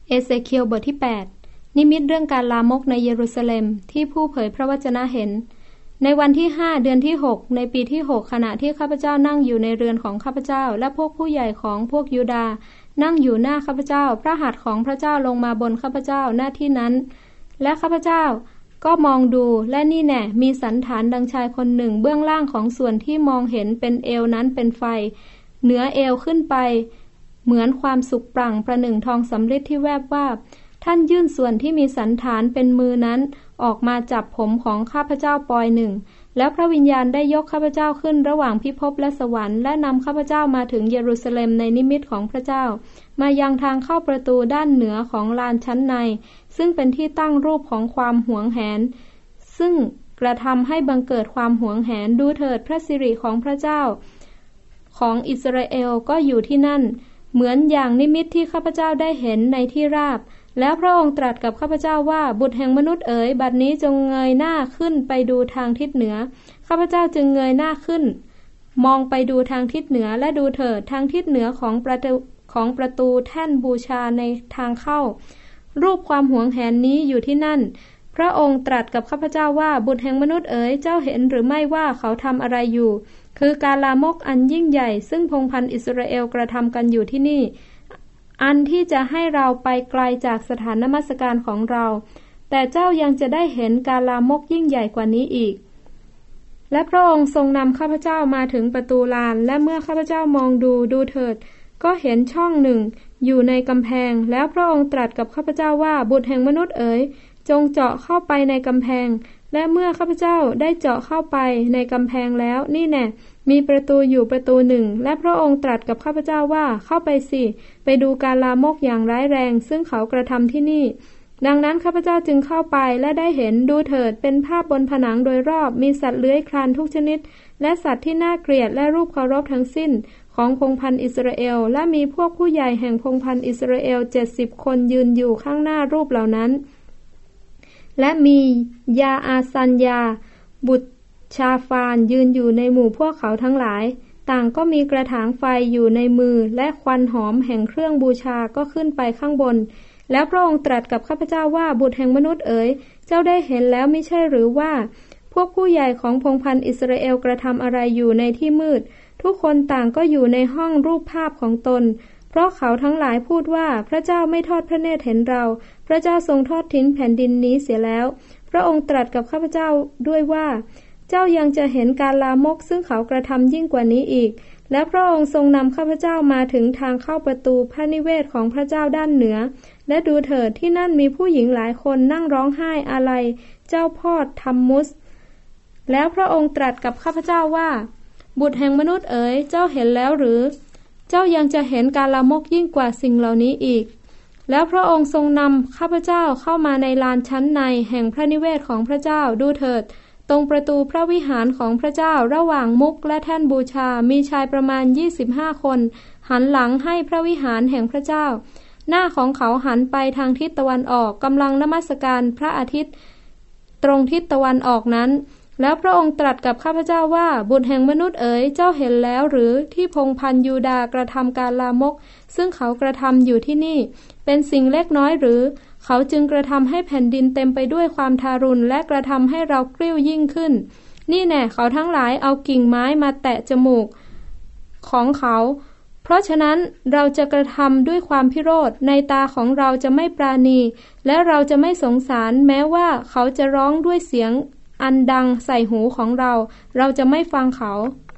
เอเซเคียลบทที่8นิมิตเรื่องการลามกในเยรูซาเล็มที่ผู้เผยพระวจนะเห็นในวันที่5เดือนที่6ในปีที่6ขณะที่ข้าพเจ้านั่งอยู่ในเรือนของข้าพเจ้าและพวกผู้ใหญ่ของพวกยูดาห์นั่งอยู่หน้าข้าพเจ้าพระหัตถ์ของพระเจ้าลงมาบนข้าพเจ้าหน้าที่นั้นและข้าพเจ้าก็มองดูและนี่แน่มีสันฐานดังชายคนหนึ่งเบื้องล่างของส่วนที่มองเห็นเป็นเอวนั้นเป็นไฟเหนือเอวขึ้นไปเหมือนความสุกปรั่งประหนึ่งทองสำริดที่แวบวาบท่านยื่นส่วนที่มีสันฐานเป็นมือนั้นออกมาจับผมของข้าพเจ้าปอยหนึ่งแล้วพระวิญญาณได้ยกข้าพเจ้าขึ้นระหว่างพิภพและสวรรค์และนำข้าพเจ้ามาถึงเยรูซาเล็มในนิมิตของพระเจ้ามายังทางเข้าประตูด้านเหนือของลานชั้นในซึ่งเป็นที่ตั้งรูปของความหวงแหนซึ่งกระทำให้บังเกิดความหวงแหนดูเถิดพระสิริของพระเจ้าของอิสราเอลก็อยู่ที่นั่นเหมือนอย่างนิมิตที่ข้าพเจ้าได้เห็นในที่ราบแล้วพระองค์ตรัสกับข้าพเจ้าว่าบุตรแห่งมนุษย์เอ๋ยบัดนี้จงเงยหน้าขึ้นไปดูทางทิศเหนือข้าพเจ้าจึงเงยหน้าขึ้นมองไปดูทางทิศเหนือและดูเถิดทางทิศเหนือของประตูแท่นบูชาในทางเข้ารูปความหวงแหนนี้อยู่ที่นั่นพระองค์ตรัสกับข้าพเจ้าว่าบุตรแห่งมนุษย์เอ๋ยเจ้าเห็นหรือไม่ว่าเขาทำอะไรอยู่คือการลามกอันยิ่งใหญ่ซึ่งพงศ์พันธุ์อิสราเอลกระทำกันอยู่ที่นี่อันที่จะให้เราไปไกลจากสถานนมัสการของเราแต่เจ้ายังจะได้เห็นการลามกยิ่งใหญ่กว่านี้อีกและพระองค์ทรงนำข้าพเจ้ามาถึงประตูลานและเมื่อข้าพเจ้ามองดูเถิดก็เห็นช่องหนึ่งอยู่ในกำแพงแล้วพระองค์ตรัสกับข้าพเจ้าว่าบุตรแห่งมนุษย์เอ๋ยจงเจาะเข้าไปในกำแพงและเมื่อข้าพเจ้าได้เจาะเข้าไปในกำแพงแล้วนี่แน่มีประตูอยู่ประตูหนึ่งและพระองค์ตรัสกับข้าพเจ้าว่าเข้าไปสิไปดูการลามกอย่างร้ายแรงซึ่งเขากระทำที่นี่ดังนั้นข้าพเจ้าจึงเข้าไปและได้เห็นดูเถิดเป็นภาพบนผนังโดยรอบมีสัตว์เลื้อยคลานทุกชนิดและสัตว์ที่น่าเกลียดและรูปเคารพทั้งสิ้นของพงศ์พันธุ์อิสราเอลและมีพวกผู้ใหญ่แห่งพงศ์พันธุ์อิสราเอล70 คนยืนอยู่ข้างหน้ารูปเหล่านั้นและมียาอาซัญญาบุตรชาฟานยืนอยู่ในหมู่พวกเขาทั้งหลายต่างก็มีกระถางไฟอยู่ในมือและควันหอมแห่งเครื่องบูชาก็ขึ้นไปข้างบนแล้วพระองค์ตรัสกับข้าพเจ้าว่าบุตรแห่งมนุษย์เอ๋ยเจ้าได้เห็นแล้วไม่ใช่หรือว่าพวกผู้ใหญ่ของพงศ์พันธุ์อิสราเอลกระทำอะไรอยู่ในที่มืดทุกคนต่างก็อยู่ในห้องรูปภาพของตนเพราะเขาทั้งหลายพูดว่าพระเจ้าไม่ทอดพระเนตรเห็นเราพระเจ้าทรงทอดทิ้งแผ่นดินนี้เสียแล้วพระองค์ตรัสกับข้าพเจ้าด้วยว่าเจ้ายังจะเห็นการลามกซึ่งเขากระทำยิ่งกว่านี้อีกและพระองค์ทรงนำข้าพเจ้ามาถึงทางเข้าประตูพระนิเวศของพระเจ้าด้านเหนือและดูเถิดที่นั่นมีผู้หญิงหลายคนนั่งร้องไห้อาลัยเจ้าพ่อทัมมุสแล้วพระองค์ตรัสกับข้าพเจ้าว่าบุตรแห่งมนุษย์เอ๋ยเจ้าเห็นแล้วหรือเจ้ายังจะเห็นการลามกยิ่งกว่าสิ่งเหล่านี้อีกแล้วพระองค์ทรงนำข้าพเจ้าเข้ามาในลานชั้นในแห่งพระนิเวศของพระเจ้าดูเถิดตรงประตูพระวิหารของพระเจ้าระหว่างมุกและแท่นบูชามีชายประมาณ25 คนหันหลังให้พระวิหารแห่งพระเจ้าหน้าของเขาหันไปทางทิศตะวันออกกำลังนมัสการพระอาทิตย์ตรงทิศตะวันออกนั้นแล้วพระองค์ตรัสกับข้าพเจ้าว่าบุตรแห่งมนุษย์เอ๋ยเจ้าเห็นแล้วหรือที่พงศ์พันธุ์ยูดาห์กระทำการลามกซึ่งเขากระทำอยู่ที่นี่เป็นสิ่งเล็กน้อยหรือเขาจึงกระทำให้แผ่นดินเต็มไปด้วยความทารุณและกระทำให้เรากริ้วยิ่งขึ้นนี่แน่เขาทั้งหลายเอากิ่งไม้มาแตะจมูกของเขาเพราะฉะนั้นเราจะกระทำด้วยความพิโรธในตาของเราจะไม่ปราณีและเราจะไม่สงสารแม้ว่าเขาจะร้องด้วยเสียงอันดังใส่หูของเราจะไม่ฟังเขา